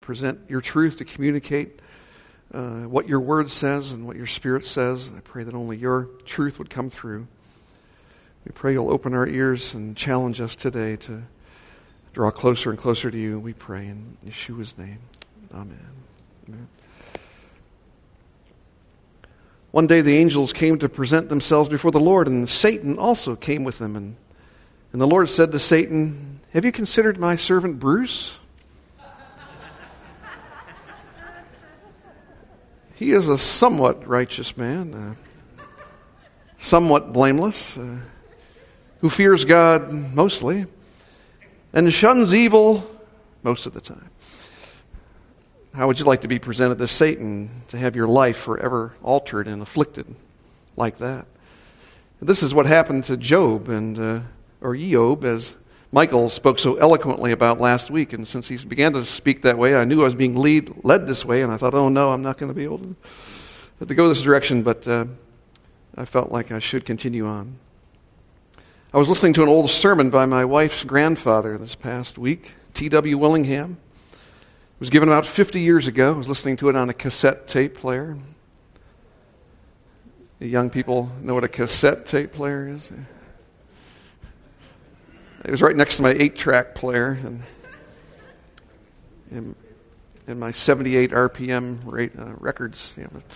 present your truth, to communicate what your word says and what your Spirit says. I pray that only your truth would come through. We pray you'll open our ears and challenge us today to draw closer and closer to you. We pray in Yeshua's name. Amen. Amen. One day the angels came to present themselves before the Lord, and Satan also came with them. And the Lord said to Satan, "Have you considered my servant Bruce? He is a somewhat righteous man, somewhat blameless, who fears God mostly, and shuns evil most of the time. How would you like to be presented to Satan, to have your life forever altered and afflicted like that?" This is what happened to Job, or Eob, as Michael spoke so eloquently about last week. And since he began to speak that way, I knew I was being led this way, and I thought, oh no, I'm not going to be able to go this direction, but I felt like I should continue on. I was listening to an old sermon by my wife's grandfather this past week, T.W. Willingham. It was given about 50 years ago. I was listening to it on a cassette tape player. The young people know what a cassette tape player is. It was right next to my 8-track player and my 78 RPM records.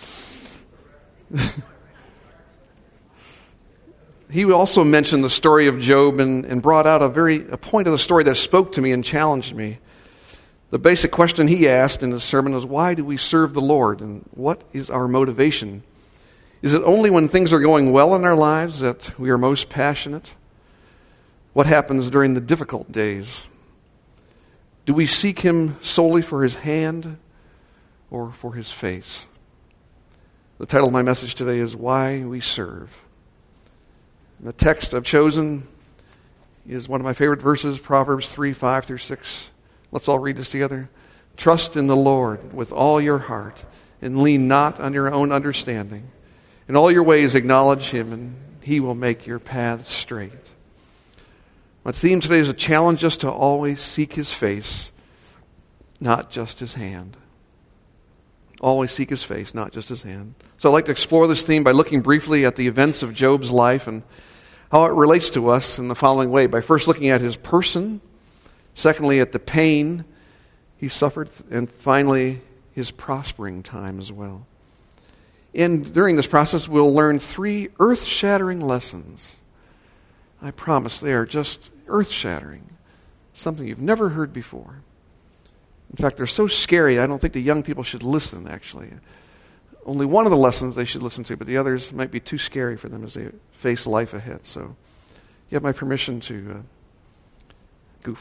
He also mentioned the story of Job and brought out a point of the story that spoke to me and challenged me. The basic question he asked in his sermon was, why do we serve the Lord, and what is our motivation? Is it only when things are going well in our lives that we are most passionate? What happens during the difficult days? Do we seek Him solely for His hand or for His face? The title of my message today is Why We Serve. And the text I've chosen is one of my favorite verses, Proverbs 3:5-6. Let's all read this together. Trust in the Lord with all your heart, and lean not on your own understanding. In all your ways acknowledge Him, and He will make your paths straight. My theme today is to challenge us to always seek His face, not just His hand. Always seek His face, not just His hand. So I'd like to explore this theme by looking briefly at the events of Job's life and how it relates to us in the following way. By first looking at his person, secondly at the pain he suffered, and finally his prospering time as well. And during this process we'll learn 3 earth-shattering lessons. I promise they are just earth-shattering, something you've never heard before. In fact, they're so scary, I don't think the young people should listen, actually. Only one of the lessons they should listen to, but the others might be too scary for them as they face life ahead. So you have my permission to do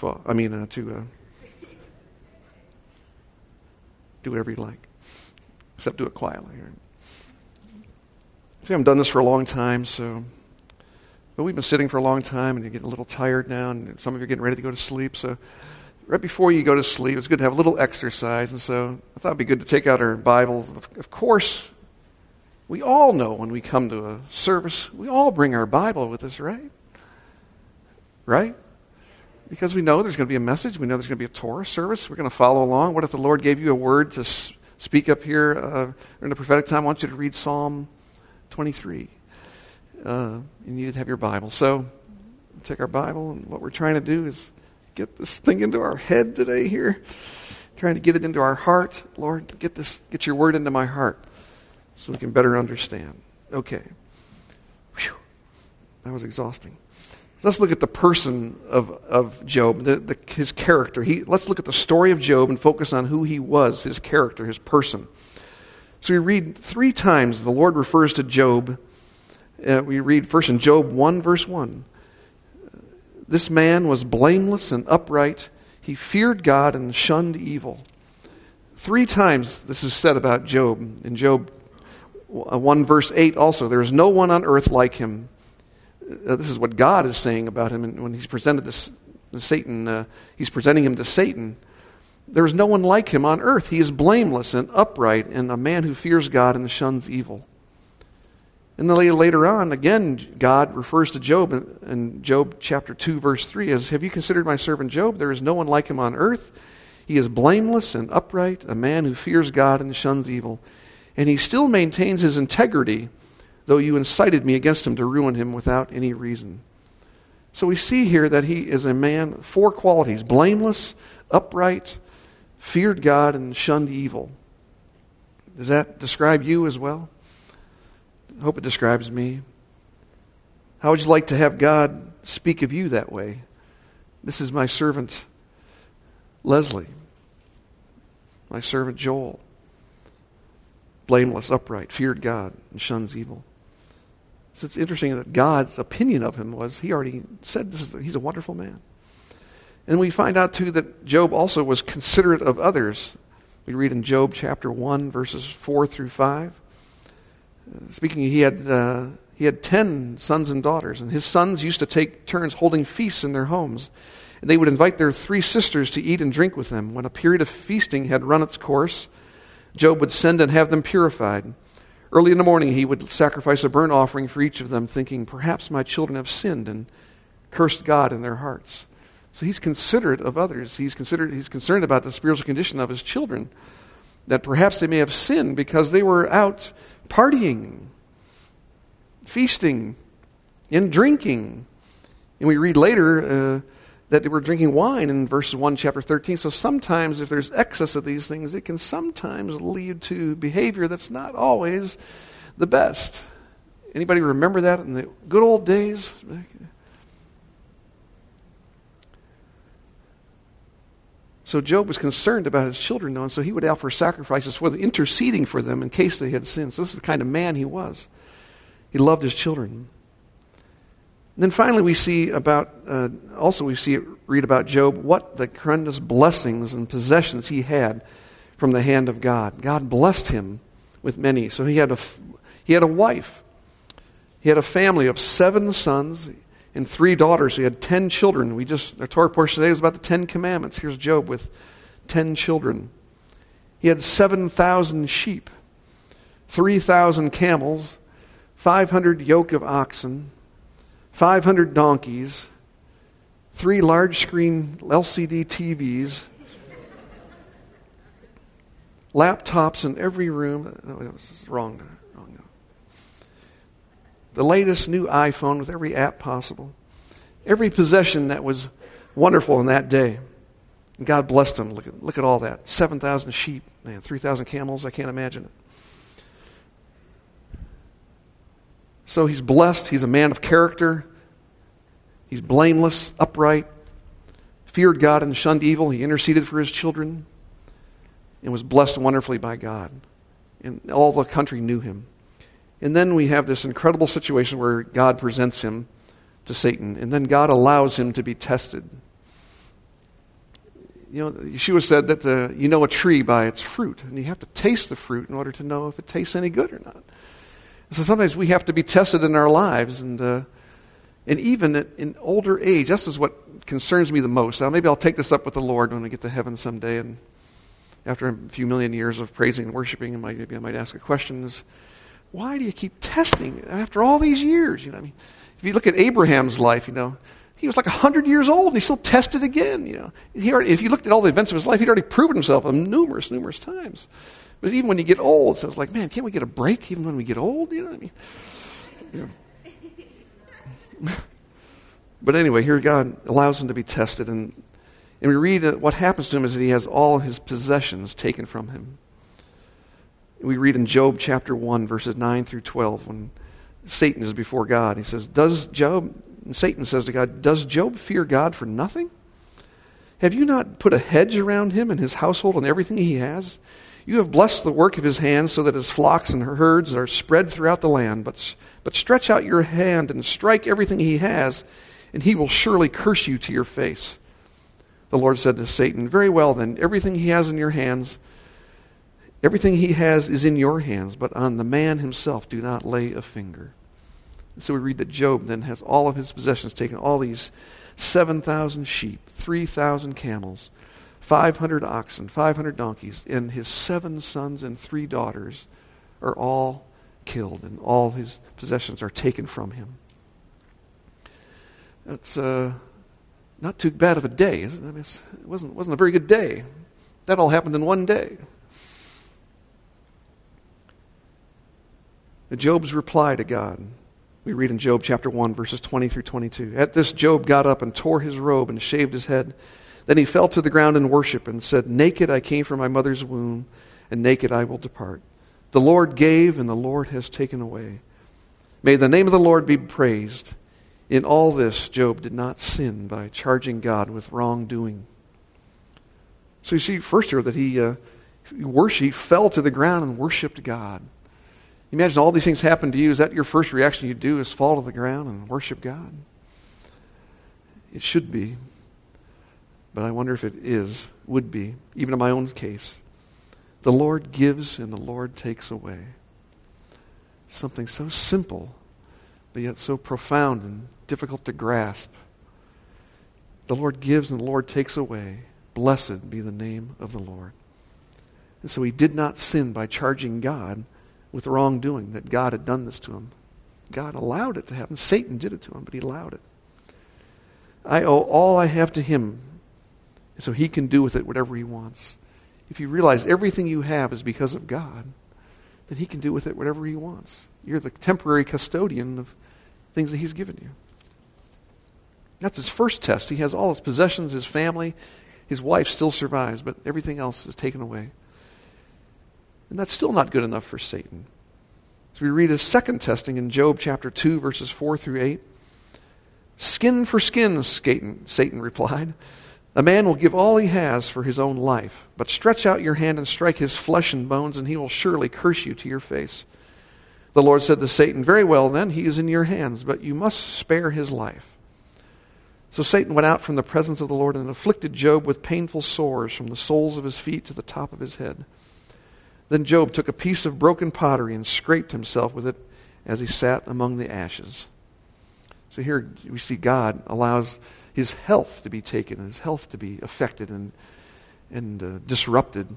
whatever you like, except do it quietly. See, I haven't done this for a long time, but we've been sitting for a long time, and you're getting a little tired now, and some of you are getting ready to go to sleep. So right before you go to sleep, it's good to have a little exercise. And so I thought it'd be good to take out our Bibles. Of course, we all know when we come to a service, we all bring our Bible with us, right? Right? Because we know there's going to be a message. We know there's going to be a Torah service. We're going to follow along. What if the Lord gave you a word to speak up here in the prophetic time? I want you to read Psalm 23. You need to have your Bible. So take our Bible, and what we're trying to do is get this thing into our head today here. Trying to get it into our heart. Lord, get your word into my heart so we can better understand. Okay. Whew. That was exhausting. Let's look at the person of Job, his character. Let's look at the story of Job and focus on who he was, his character, his person. So we read 3 times the Lord refers to Job. We read first in Job 1, verse 1. This man was blameless and upright. He feared God and shunned evil. 3 times this is said about Job. In Job 1, verse 8 also, there is no one on earth like him. This is what God is saying about him. And when he's presented this to Satan, he's presenting him to Satan. There is no one like him on earth. He is blameless and upright and a man who fears God and shuns evil. And then later on, again, God refers to Job in Job chapter 2, verse 3 as, have you considered my servant Job? There is no one like him on earth. He is blameless and upright, a man who fears God and shuns evil. And he still maintains his integrity, though you incited me against him to ruin him without any reason. So we see here that he is a man, 4 qualities: blameless, upright, feared God, and shunned evil. Does that describe you as well? I hope it describes me. How would you like to have God speak of you that way? This is my servant Leslie, my servant Joel. Blameless, upright, feared God, and shuns evil. So it's interesting that God's opinion of him was, he already said he's a wonderful man. And we find out too that Job also was considerate of others. We read in Job chapter 1, verses 4 through 5. Speaking, he had 10 sons and daughters, and his sons used to take turns holding feasts in their homes. And they would invite their 3 sisters to eat and drink with them. When a period of feasting had run its course, Job would send and have them purified. Early in the morning, he would sacrifice a burnt offering for each of them, thinking, perhaps my children have sinned and cursed God in their hearts. So he's considerate of others. He's concerned about the spiritual condition of his children, that perhaps they may have sinned because they were out partying, feasting, and drinking. And we read later that they were drinking wine in verse 1, chapter 13. So sometimes if there's excess of these things, it can sometimes lead to behavior that's not always the best. Anybody remember that in the good old days? So Job was concerned about his children, and so he would offer sacrifices for them, interceding for them in case they had sinned. So this is the kind of man he was. He loved his children. And then finally we read about Job, what the tremendous blessings and possessions he had from the hand of God. God blessed him with many. So he had a wife. He had a family of 7 sons and 3 daughters. He had 10 children. Our Torah portion today was about the 10 Commandments. Here's Job with 10 children. He had 7,000 sheep, 3,000 camels, 500 yoke of oxen, 500 donkeys, 3 large screen LCD TVs, laptops in every room. No, that was wrong. The latest new iPhone with every app possible. Every possession that was wonderful in that day. And God blessed him. Look at all that. 7,000 sheep, 3,000 camels. I can't imagine it. So he's blessed. He's a man of character. He's blameless, upright, feared God and shunned evil. He interceded for his children and was blessed wonderfully by God. And all the country knew him. And then we have this incredible situation where God presents him to Satan, and then God allows him to be tested. Yeshua said that you know a tree by its fruit, and you have to taste the fruit in order to know if it tastes any good or not. So sometimes we have to be tested in our lives, and even in older age. This is what concerns me the most. Now, maybe I'll take this up with the Lord when we get to heaven someday, and after a few million years of praising and worshiping, maybe I might ask a question: why do you keep testing after all these years? If you look at Abraham's life, he was like 100 years old, and he still tested again. If you looked at all the events of his life, he'd already proven himself numerous times. But even when you get old, so it's like, man, can't we get a break even when we get old? But anyway, here God allows him to be tested, and we read that what happens to him is that he has all his possessions taken from him. We read in Job chapter 1, verses 9 through 12, when Satan is before God. He says, Satan says to God, does Job fear God for nothing? Have you not put a hedge around him and his household and everything he has? You have blessed the work of his hands so that his flocks and herds are spread throughout the land. But stretch out your hand and strike everything he has, and he will surely curse you to your face. The Lord said to Satan, very well then, everything he has in your hands, everything he has is in your hands, but on the man himself do not lay a finger. And so we read that Job then has all of his possessions taken, all these 7,000 sheep, 3,000 camels, 500 oxen, 500 donkeys, and his 7 sons and 3 daughters are all killed, and all his possessions are taken from him. That's not too bad of a day, is it? It wasn't a very good day. That all happened in one day. Job's reply to God. We read in Job chapter 1, verses 20 through 22. At this, Job got up and tore his robe and shaved his head. Then he fell to the ground in worship and said, "Naked I came from my mother's womb, and naked I will depart. The Lord gave, and the Lord has taken away. May the name of the Lord be praised. In all this, Job did not sin by charging God with wrongdoing." So you see first here that he fell to the ground and worshiped God. Imagine all these things happen to you. Is that your first reaction you do, is fall to the ground and worship God? It should be. But I wonder if it would be, even in my own case. The Lord gives and the Lord takes away. Something so simple, but yet so profound and difficult to grasp. The Lord gives and the Lord takes away. Blessed be the name of the Lord. And so he did not sin by charging God with wrongdoing, that God had done this to him. God allowed it to happen. Satan did it to him, but he allowed it. I owe all I have to him, so he can do with it whatever he wants. If you realize everything you have is because of God, then he can do with it whatever he wants. You're the temporary custodian of things that he's given you. That's his first test. He has all his possessions, his family. His wife still survives, but everything else is taken away. And that's still not good enough for Satan. So we read his second testing in Job chapter 2, verses 4 through 8. "Skin for skin," Satan replied. "A man will give all he has for his own life, but stretch out your hand and strike his flesh and bones, and he will surely curse you to your face." The Lord said to Satan, "Very well then, he is in your hands, but you must spare his life." So Satan went out from the presence of the Lord and afflicted Job with painful sores from the soles of his feet to the top of his head. Then Job took a piece of broken pottery and scraped himself with it as he sat among the ashes. So here we see God allows his health to be taken, his health to be affected and disrupted.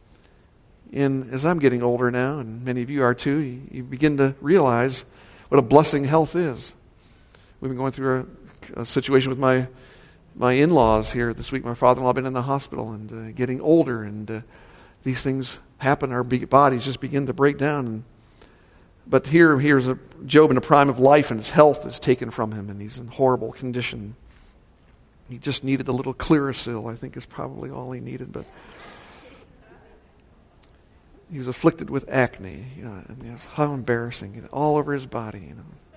And as I'm getting older now, and many of you are too, you begin to realize what a blessing health is. We've been going through a situation with my in-laws here this week. My father-in-law has been in the hospital and getting older, and these things happen. Our bodies just begin to break down. But here's Job in a prime of life, and his health is taken from him, and he's in horrible condition. He just needed a little Clearasil, I think is probably all he needed. But he was afflicted with acne, and it was how embarrassing, all over his body.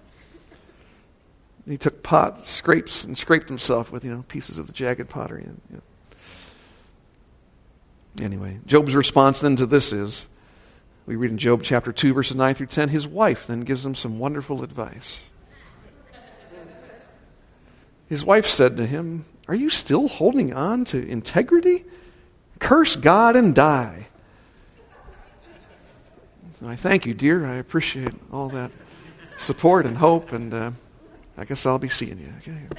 He took scrapes and scraped himself with pieces of the jagged pottery. Anyway, Job's response then to this is, we read in Job chapter 2, verses 9 through 10, his wife then gives him some wonderful advice. His wife said to him, "Are you still holding on to integrity? Curse God and die." I thank you, dear. I appreciate all that support and hope, and I guess I'll be seeing you. Okay.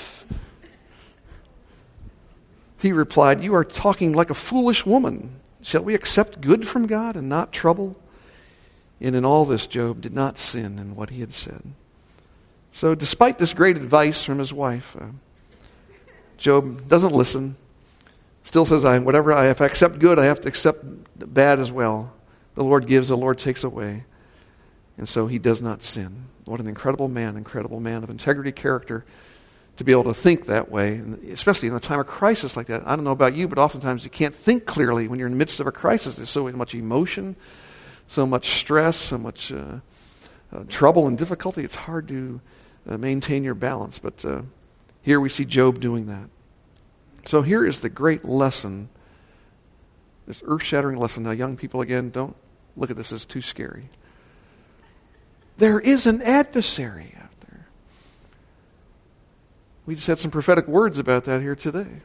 He replied, "You are talking like a foolish woman. Shall we accept good from God and not trouble?" And in all this, Job did not sin in what he had said. So despite this great advice from his wife, Job doesn't listen. Still says, if I accept good, I have to accept bad as well. The Lord gives, the Lord takes away. And so he does not sin. What an incredible man of integrity, character, to be able to think that way, especially in a time of crisis like that. I don't know about you, but oftentimes you can't think clearly when you're in the midst of a crisis. There's so much emotion, so much stress, so much trouble and difficulty. It's hard to maintain your balance. But here we see Job doing that. So here is the great lesson, this earth-shattering lesson. Now, young people, again, don't look at this as too scary. There is an adversary out there. We just had some prophetic words about that here today.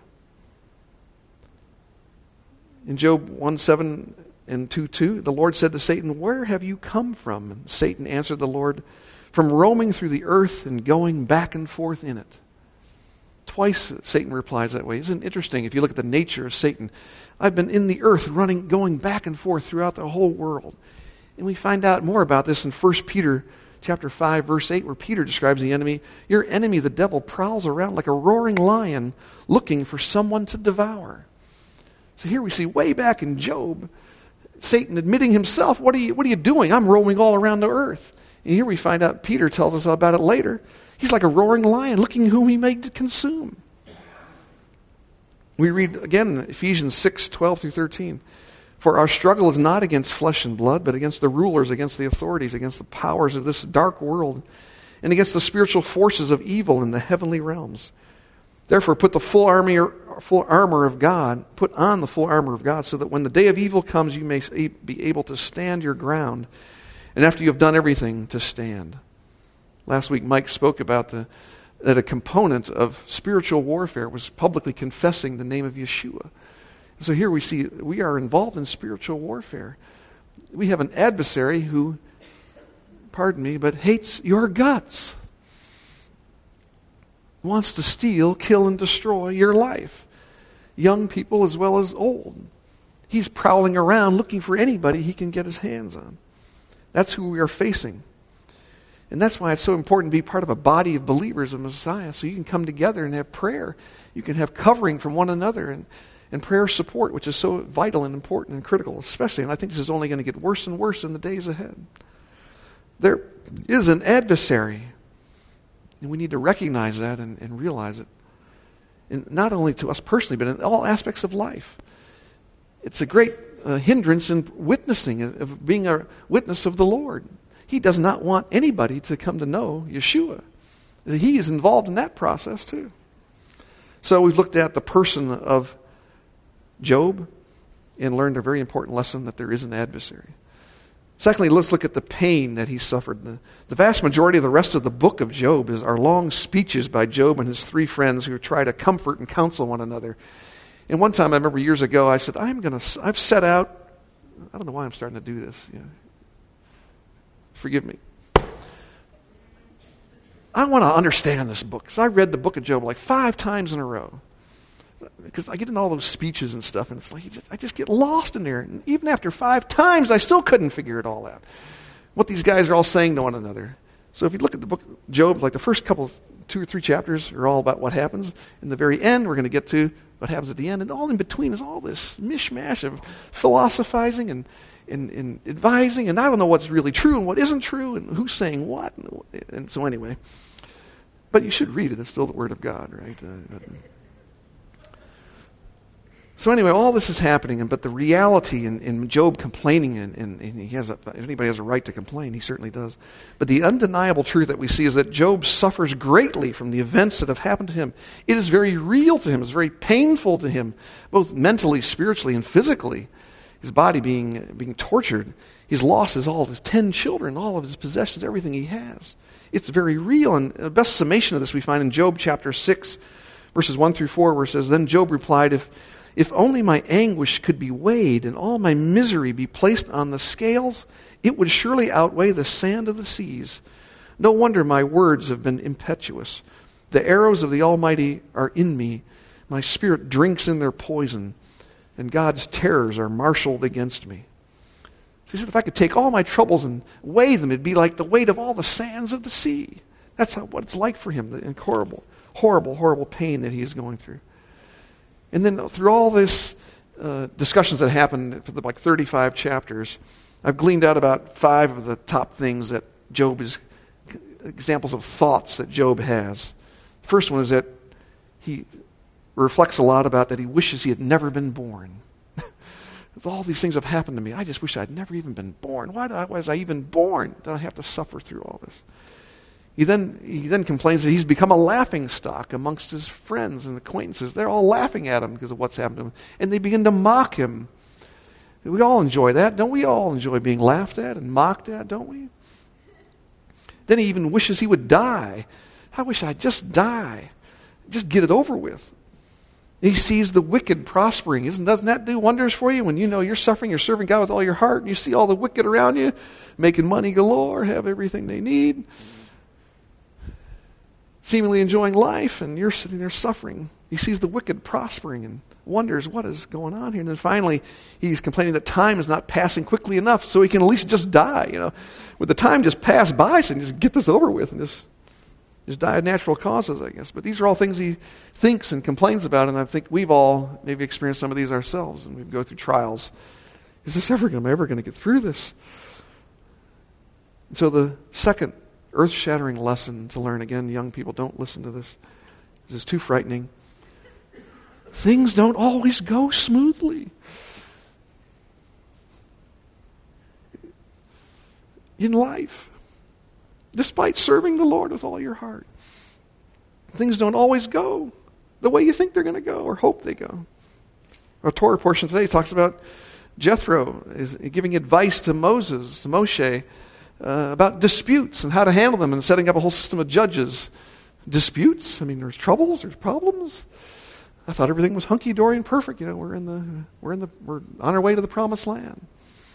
In Job 1:7 and 2:2, the Lord said to Satan, "Where have you come from?" And Satan answered the Lord, "From roaming through the earth and going back and forth in it." Twice Satan replies that way. Isn't it interesting if you look at the nature of Satan? I've been in the earth going back and forth throughout the whole world. And we find out more about this in 1 Peter chapter 5, verse 8, where Peter describes the enemy. Your enemy, the devil, prowls around like a roaring lion looking for someone to devour. So here we see way back in Job, Satan admitting himself, what are you doing? I'm roaming all around the earth. And here we find out, Peter tells us about it later. He's like a roaring lion looking whom he may consume. We read again Ephesians 6:12-13. For our struggle is not against flesh and blood, but against the rulers, against the authorities, against the powers of this dark world, and against the spiritual forces of evil in the heavenly realms. Therefore, put on the full armor of God, so that when the day of evil comes, you may be able to stand your ground, and after you have done everything, to stand. Last week, Mike spoke about that a component of spiritual warfare was publicly confessing the name of Yeshua. So here we see we are involved in spiritual warfare. We have an adversary who, but hates your guts. Wants to steal, kill, and destroy your life. Young people as well as old. He's prowling around looking for anybody he can get his hands on. That's who we are facing. And that's why it's so important to be part of a body of believers of Messiah, so you can come together and have prayer. You can have covering from one another and prayer support, which is so vital and important and critical, especially, and I think this is only going to get worse and worse in the days ahead. There is an adversary, and we need to recognize that and realize it. And not only to us personally, but in all aspects of life. It's a great hindrance in witnessing, of being a witness of the Lord. He does not want anybody to come to know Yeshua. He is involved in that process too. So we've looked at the person of Job and learned a very important lesson that there is an adversary. Secondly, let's look at the pain that he suffered. The vast majority of the rest of the book of Job are long speeches by Job and his three friends who try to comfort and counsel one another. And one time, I remember years ago, I said, I've set out, I don't know why I'm starting to do this. Forgive me. I want to understand this book, because I read the book of Job like 5 times in a row. Because I get in all those speeches and stuff, and it's like I just get lost in there. And even after 5 times, I still couldn't figure it all out. What these guys are all saying to one another. So if you look at the book of Job, like the first 2 or 3 chapters are all about what happens. In the very end, we're going to get to what happens at the end. And all in between is all this mishmash of philosophizing and advising. And I don't know what's really true and what isn't true and who's saying what. And so anyway. But you should read it. It's still the Word of God, right? So anyway, all this is happening, but the reality in Job complaining, and if anybody has a right to complain, he certainly does. But the undeniable truth that we see is that Job suffers greatly from the events that have happened to him. It is very real to him. It's very painful to him, both mentally, spiritually, and physically. His body being tortured. He's lost all of his 10 children, all of his possessions, everything he has. It's very real. And the best summation of this we find in Job chapter 6, verses 1-4, where it says, Then Job replied, If only my anguish could be weighed and all my misery be placed on the scales, it would surely outweigh the sand of the seas. No wonder my words have been impetuous. The arrows of the Almighty are in me. My spirit drinks in their poison, and God's terrors are marshaled against me. So he said, if I could take all my troubles and weigh them, it'd be like the weight of all the sands of the sea. That's what it's like for him, the horrible, horrible, horrible pain that he is going through. And then through all this discussions that happened for like 35 chapters, I've gleaned out about 5 of the top things that Job is, examples of thoughts that Job has. The first one is that he reflects a lot about that he wishes he had never been born. All these things have happened to me. I just wish I'd never even been born. Why was I even born? Did I have to suffer through all this? He then complains that he's become a laughing stock amongst his friends and acquaintances. They're all laughing at him because of what's happened to him. And they begin to mock him. We all enjoy that. Don't we all enjoy being laughed at and mocked at, don't we? Then he even wishes he would die. I wish I'd just die. Just get it over with. He sees the wicked prospering. Doesn't that do wonders for you when you know you're suffering, you're serving God with all your heart, and you see all the wicked around you making money galore, have everything they need, seemingly enjoying life, and you're sitting there suffering. He sees the wicked prospering and wonders what is going on here. And then finally, he's complaining that time is not passing quickly enough so he can at least just die. Would the time just pass by so he can just get this over with and just Just die of natural causes, I guess. But these are all things he thinks and complains about, and I think we've all maybe experienced some of these ourselves, and we go through trials. Is this am I ever going to get through this? So the second earth-shattering lesson to learn, again, young people, don't listen to this. This is too frightening. Things don't always go smoothly. In life, despite serving the Lord with all your heart, things don't always go the way you think they're going to go or hope they go. Our Torah portion today talks about Jethro is giving advice to Moshe, about disputes and how to handle them and setting up a whole system of judges. Disputes? I mean, there's troubles, there's problems. I thought everything was hunky-dory and perfect. We're on our way to the promised land.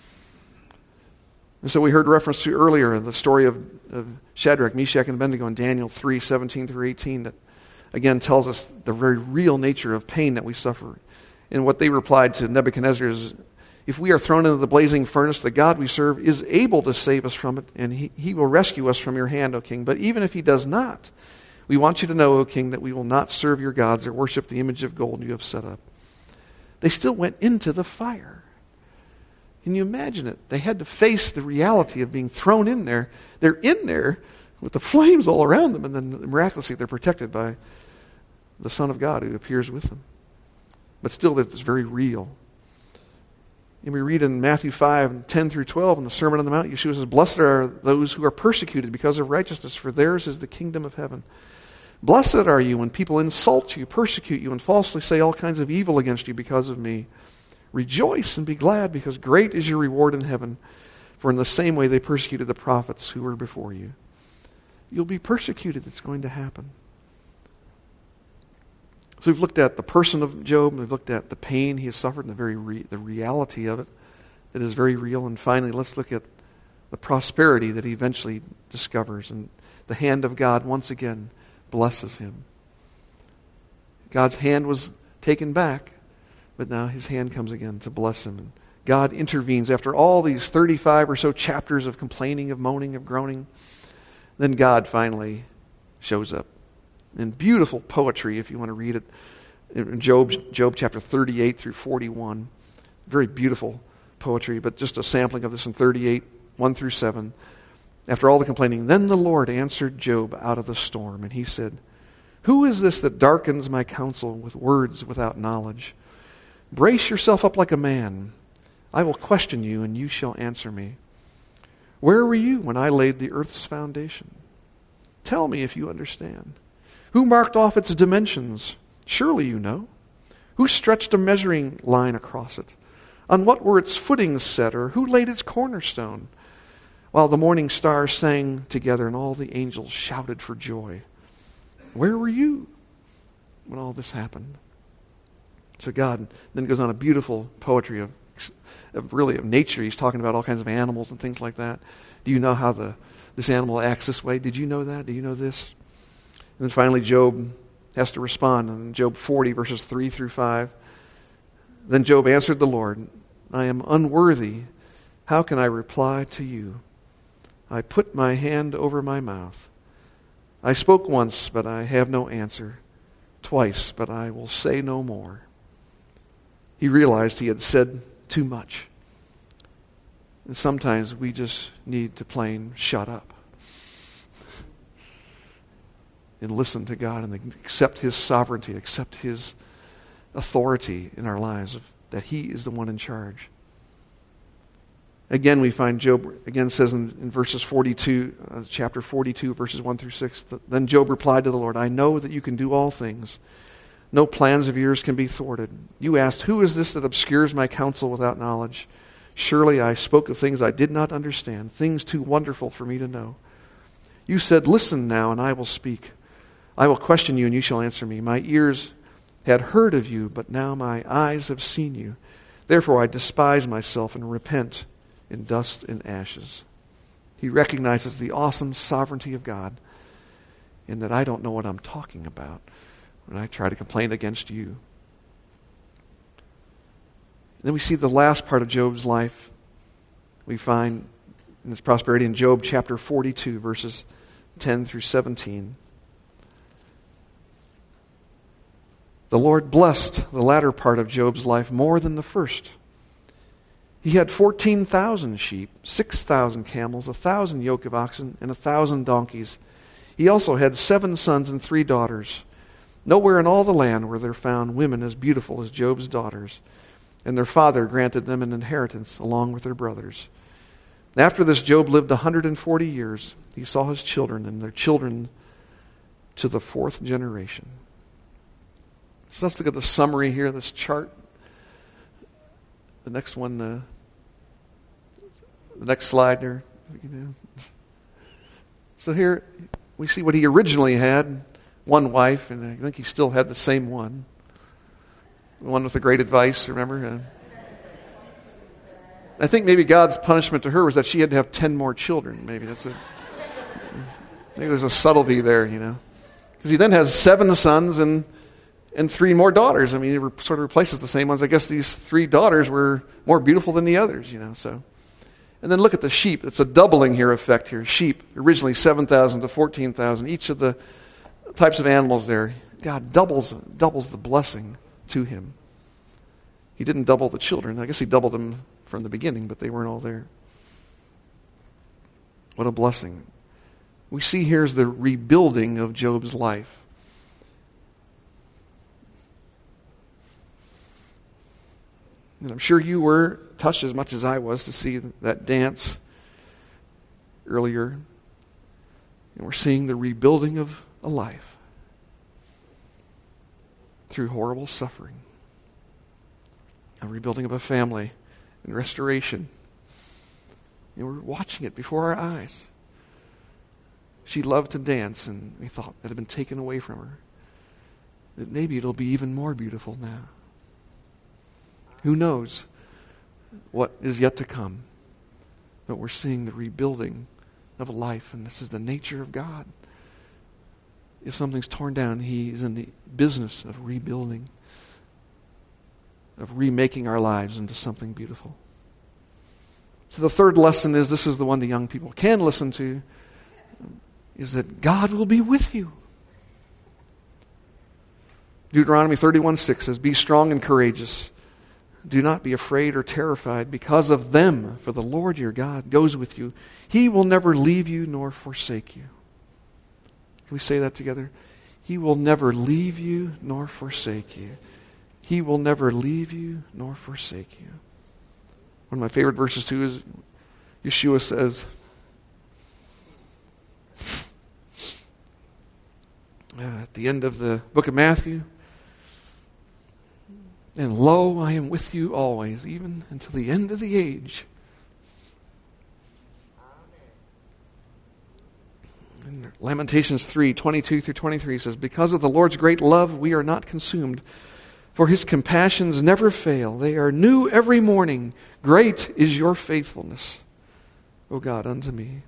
And so we heard reference to earlier the story of Shadrach, Meshach, and Abednego in Daniel 3:17-18 that again tells us the very real nature of pain that we suffer. And what they replied to Nebuchadnezzar is, if we are thrown into the blazing furnace, the God we serve is able to save us from it, and he will rescue us from your hand, O king. But even if he does not, we want you to know, O king, that we will not serve your gods or worship the image of gold you have set up. They still went into the fire. Can you imagine it? They had to face the reality of being thrown in there. They're in there with the flames all around them, and then miraculously they're protected by the Son of God who appears with them. But still, it's very real. And we read in Matthew 5:10-12 in the Sermon on the Mount, Yeshua says, "Blessed are those who are persecuted because of righteousness, for theirs is the kingdom of heaven. Blessed are you when people insult you, persecute you, and falsely say all kinds of evil against you because of me. Rejoice and be glad, because great is your reward in heaven. For in the same way they persecuted the prophets who were before you." You'll be persecuted. It's going to happen. So we've looked at the person of Job, and we've looked at the pain he has suffered, and the reality of it that is very real. And finally, let's look at the prosperity that he eventually discovers. And the hand of God once again blesses him. God's hand was taken back, but now his hand comes again to bless him. And God intervenes after all these 35 or so chapters of complaining, of moaning, of groaning. Then God finally shows up. In beautiful poetry, if you want to read it, in Job chapter 38-41. Very beautiful poetry, but just a sampling of this in 38, 1-7. After all the complaining, then the Lord answered Job out of the storm, and he said, "Who is this that darkens my counsel with words without knowledge? Brace yourself up like a man. I will question you, and you shall answer me. Where were you when I laid the earth's foundation? Tell me if you understand. Who marked off its dimensions? Surely you know. Who stretched a measuring line across it? On what were its footings set, or who laid its cornerstone? While the morning stars sang together and all the angels shouted for joy. Where were you when all this happened?" So God then goes on a beautiful poetry of nature. He's talking about all kinds of animals and things like that. Do you know how this animal acts this way? Did you know that? Do you know this? And then finally Job has to respond in Job 40:3-5. Then Job answered the Lord, "I am unworthy. How can I reply to you? I put my hand over my mouth. I spoke once, but I have no answer. Twice, but I will say no more." He realized he had said too much. And sometimes we just need to plain shut up and listen to God and accept His sovereignty, accept His authority in our lives, that He is the one in charge. Again, we find Job, again says in verses 42, chapter 42, verses 1-6, then Job replied to the Lord, "I know that you can do all things. No plans of yours can be thwarted. You asked, who is this that obscures my counsel without knowledge? Surely I spoke of things I did not understand, things too wonderful for me to know. You said, listen now, and I will speak. I will question you, and you shall answer me. My ears had heard of you, but now my eyes have seen you. Therefore I despise myself and repent in dust and ashes." He recognizes the awesome sovereignty of God and that I don't know what I'm talking about when I try to complain against you. And then we see the last part of Job's life. We find in this prosperity in Job chapter 42, verses 10-17. The Lord blessed the latter part of Job's life more than the first. He had 14,000 sheep, 6,000 camels, 1,000 yoke of oxen, and 1,000 donkeys. He also had 7 sons and 3 daughters. Nowhere in all the land were there found women as beautiful as Job's daughters, and their father granted them an inheritance along with their brothers. After this, Job lived 140 years. He saw his children and their children to the 4th generation. So let's look at the summary here, this chart. The next one, the next slide there. So here we see what he originally had, one wife, and I think he still had the same one. The one with the great advice, remember? I think maybe God's punishment to her was that she had to have 10 more children. Maybe maybe there's a subtlety there, Because he then has 7 sons and 3 more daughters. I mean, he sort of replaces the same ones. I guess these 3 daughters were more beautiful than the others, So, and then look at the sheep. It's a doubling here effect here. Sheep, originally 7,000 to 14,000. Each of the types of animals there, God doubles the blessing to him. He didn't double the children. I guess he doubled them from the beginning, but they weren't all there. What a blessing. We see here's the rebuilding of Job's life. And I'm sure you were touched as much as I was to see that dance earlier. And we're seeing the rebuilding of a life through horrible suffering. A rebuilding of a family and restoration. We're watching it before our eyes. She loved to dance, and we thought it had been taken away from her. That maybe it'll be even more beautiful now. Who knows what is yet to come? But we're seeing the rebuilding of a life, and this is the nature of God. If something's torn down, He is in the business of rebuilding, of remaking our lives into something beautiful. So the third lesson is, this is the one the young people can listen to, is that God will be with you. Deuteronomy 31:6 says, "Be strong and courageous. Do not be afraid or terrified because of them, for the Lord your God goes with you. He will never leave you nor forsake you." Can we say that together? He will never leave you nor forsake you. He will never leave you nor forsake you. One of my favorite verses too is Yeshua says, at the end of the book of Matthew, "And lo, I am with you always, even until the end of the age." In Lamentations 3:22-23 says, "Because of the Lord's great love, we are not consumed, for His compassions never fail. They are new every morning. Great is your faithfulness, O God, unto me."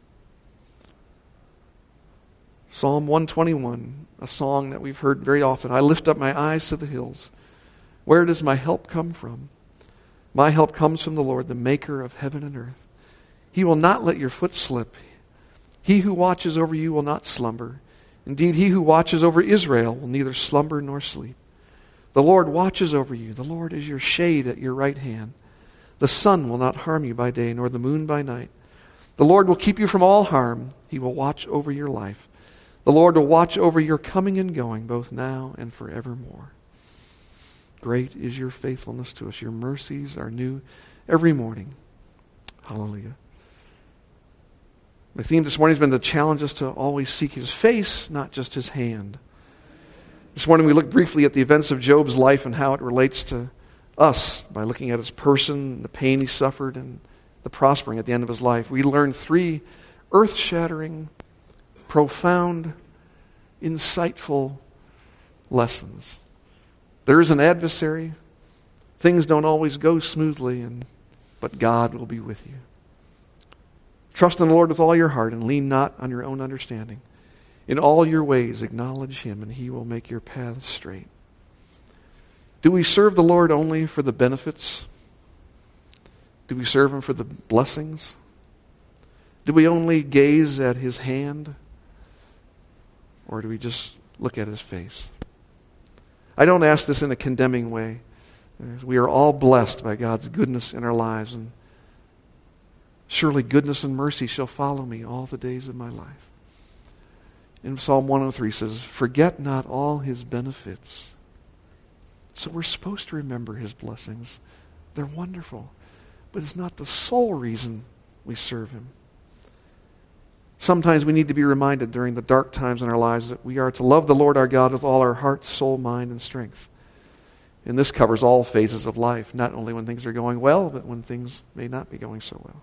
Psalm 121, a song that we've heard very often. "I lift up my eyes to the hills. Where does my help come from? My help comes from the Lord, the maker of heaven and earth. He will not let your foot slip. He who watches over you will not slumber. Indeed, He who watches over Israel will neither slumber nor sleep. The Lord watches over you. The Lord is your shade at your right hand. The sun will not harm you by day, nor the moon by night. The Lord will keep you from all harm. He will watch over your life. The Lord will watch over your coming and going, both now and forevermore. Great is your faithfulness to us. Your mercies are new every morning." Hallelujah. My theme this morning has been to challenge us to always seek His face, not just His hand. This morning we looked briefly at the events of Job's life and how it relates to us by looking at his person, the pain he suffered, and the prospering at the end of his life. We learned 3 earth-shattering, profound, insightful lessons. There is an adversary. Things don't always go smoothly, but God will be with you. Trust in the Lord with all your heart and lean not on your own understanding. In all your ways acknowledge Him, and He will make your paths straight. Do we serve the Lord only for the benefits? Do we serve Him for the blessings? Do we only gaze at His hand? Or do we just look at His face? I don't ask this in a condemning way. We are all blessed by God's goodness in our lives, and surely goodness and mercy shall follow me all the days of my life. In Psalm 103 says, forget not all his benefits. So we're supposed to remember his blessings. They're wonderful. But it's not the sole reason we serve him. Sometimes we need to be reminded during the dark times in our lives that we are to love the Lord our God with all our heart, soul, mind, and strength. And this covers all phases of life, not only when things are going well, but when things may not be going so well.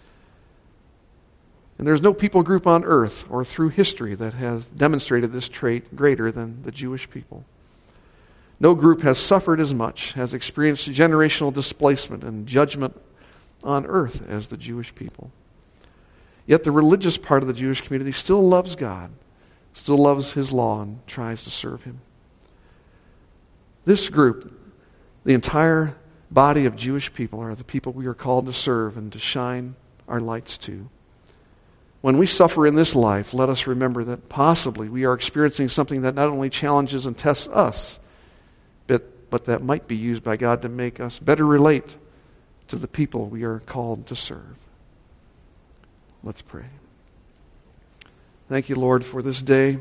And there's no people group on earth or through history that has demonstrated this trait greater than the Jewish people. No group has suffered as much, has experienced generational displacement and judgment on earth as the Jewish people. Yet the religious part of the Jewish community still loves God, still loves his law, and tries to serve him. This group, the entire body of Jewish people, are the people we are called to serve and to shine our lights to. When we suffer in this life, let us remember that possibly we are experiencing something that not only challenges and tests us, but that might be used by God to make us better relate to the people we are called to serve. Let's pray. Thank you, Lord, for this day.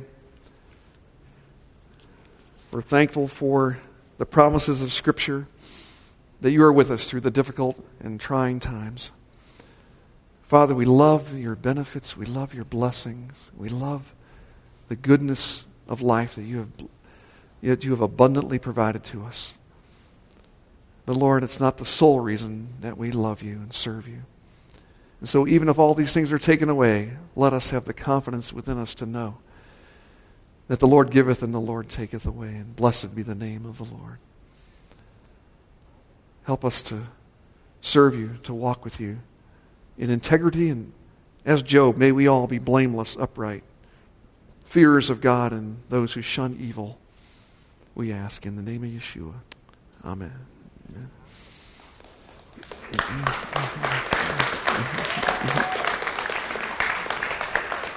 We're thankful for the promises of Scripture, that you are with us through the difficult and trying times. Father, we love your benefits. We love your blessings. We love the goodness of life that you have abundantly provided to us. But Lord, it's not the sole reason that we love you and serve you. And so even if all these things are taken away, let us have the confidence within us to know that the Lord giveth and the Lord taketh away, and blessed be the name of the Lord. Help us to serve you, to walk with you in integrity, and as Job, may we all be blameless, upright, fearers of God, and those who shun evil. We ask in the name of Yeshua. Amen. Amen.